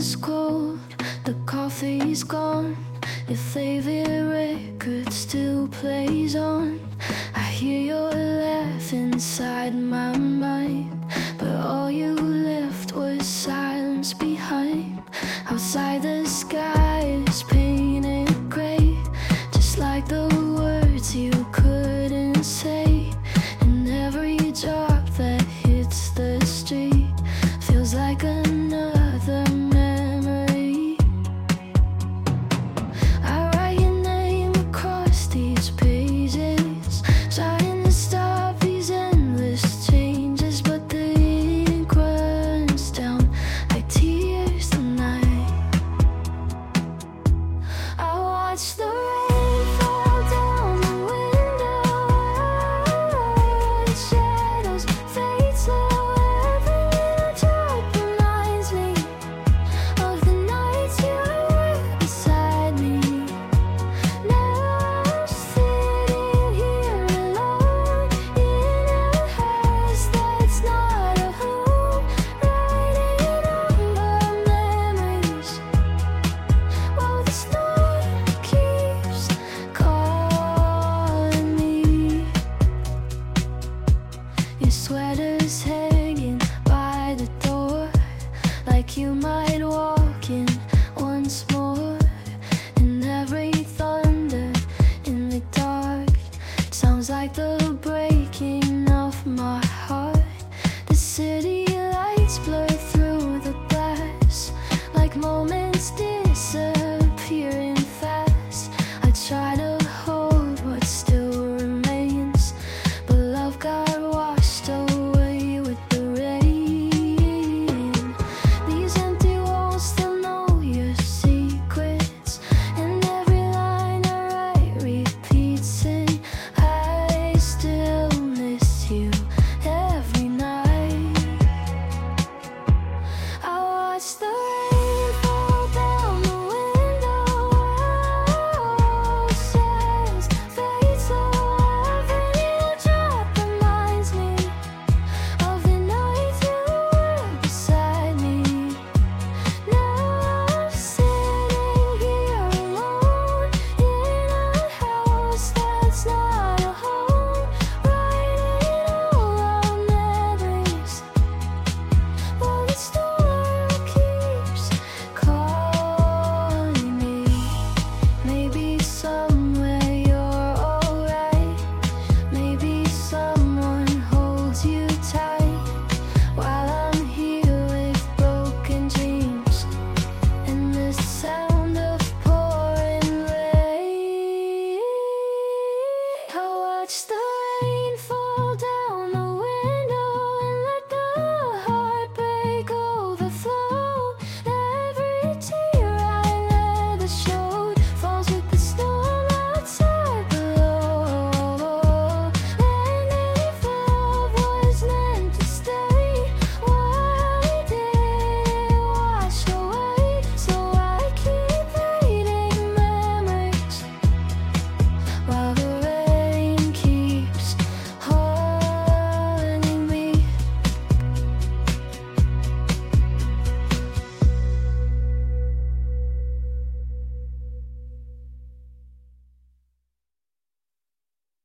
is cold, the coffee's gone. Your favorite record still plays on. I hear your laugh inside my mind, but all you left was silence behind. Outside the sky is painted gray, just like the words you couldn't say. And every drop that hits the street feels like another memory. I write your name across these pages, trying to stop these endless changes, but the ink runs down like tears tonight. I watch the rain fall down the window, the shadows fade slow. Every little drop reminds me of the nights you were beside me. Now sitting here alone in a house that's not a home, writing on the memories. Well, the storm keeps calling me. Your sweater's hanging by the door, like you might walk in once more. And every thunder in the dark sounds like the breaking of my heart. The city lights blur through the glass, like moments disappearing fast. I try to hold what still remains, but love got washed away with the rain. These empty walls still know your secrets, and every line I write repeats it. I still miss you every night. I watch the rain fall down the window, shadows fade slow. Every little drop reminds me of the night you were beside me. Now sitting here alone in a house that's not a home, writing all our memories. But the storm keeps calling me. Maybe somewhere you're alright. Maybe someone holds you tight, while I'm here with broken dreams and the sound of pouring rain. I watch the rain fall